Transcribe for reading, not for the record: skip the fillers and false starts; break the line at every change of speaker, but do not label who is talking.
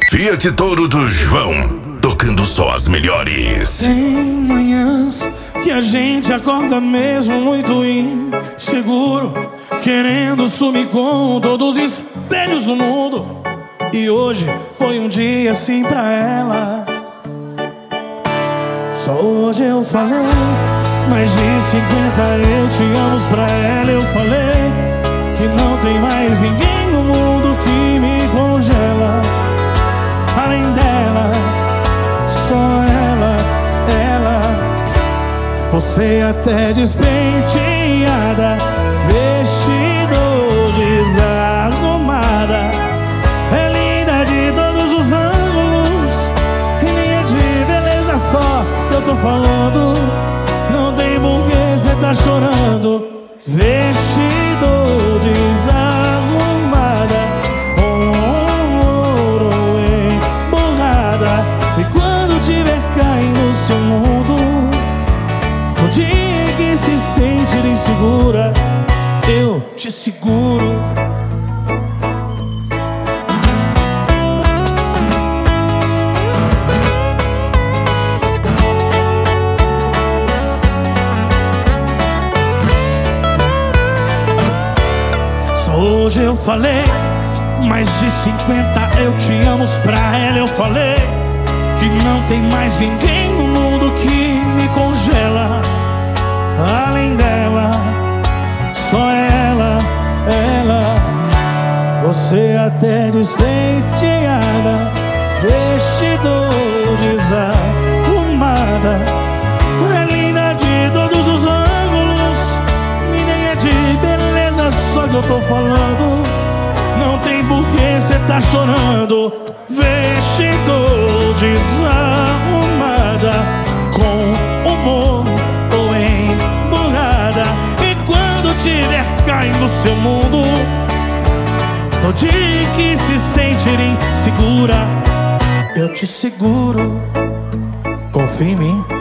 Fiat Toro do João, tocando só as melhores.
Tem manhãs que a gente acorda mesmo muito inseguro, querendo sumir com todos os espelhos do mundo. E hoje foi um dia assim pra ela. Só hoje eu falei mais de 50 eu te amo pra ela. Eu falei que não tem mais ninguém no mundo que me congela. Além dela, só ela. Você até despenteada, vestido desarrumada, é linda de todos os ângulos, e nem é de beleza só que eu tô falando. Não tem porquê cê tá chorando. Vestido desarrumada, com ouro emborrada, e quando tiver caindo no seu mundo, no dia que se sentir insegura, eu te seguro. Hoje eu falei mais de 50 eu te amo pra ela. Eu falei que não tem mais ninguém no mundo que me congela. Além dela, só ela. Você até despenteada, vestido desarrumada, é linda de todos os ângulos, e nem é de beleza só que eu tô falando. Não tem porquê cê tá chorando. Vestido desarrumada, com humor ou emburrada, e quando tiver caindo no seu mundo, no dia que se sentir insegura, eu te seguro. Confia em mim.